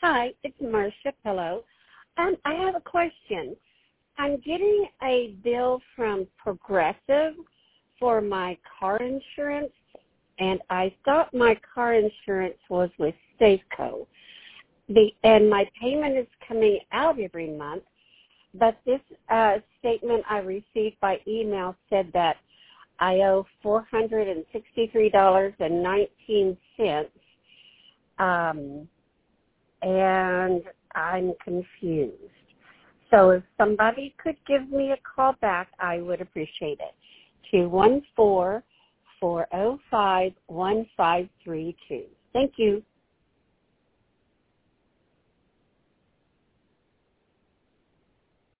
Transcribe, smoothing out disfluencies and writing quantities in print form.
Hi, it's Marcia Pillow. I have a question. I'm getting a bill from Progressive for my car insurance, and I thought my car insurance was with Safeco. And my payment is coming out every month, but this statement I received by email said that I owe $463.19, and I'm confused. So if somebody could give me a call back, I would appreciate it. 214-405-1532. Thank you.